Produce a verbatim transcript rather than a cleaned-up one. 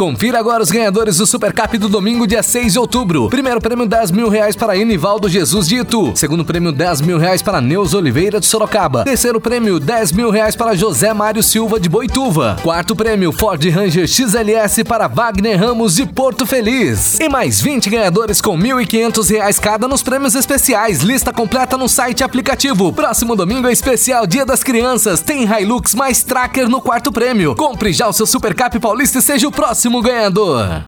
Confira agora os ganhadores do Supercap do domingo, dia seis de outubro. Primeiro prêmio, dez mil reais para Enivaldo Jesus de Itu. Segundo prêmio, dez mil reais para Neuza Oliveira de Sorocaba. Terceiro prêmio, dez mil reais para José Mário Silva de Boituva. Quarto prêmio, Ford Ranger X L S para Wagner Ramos de Porto Feliz. E mais vinte ganhadores com mil e quinhentos reais cada nos prêmios especiais. Lista completa no site e aplicativo. Próximo domingo é especial Dia das Crianças. Tem Hilux mais Tracker no quarto prêmio. Compre já o seu Supercap Paulista e seja o próximo ganhador.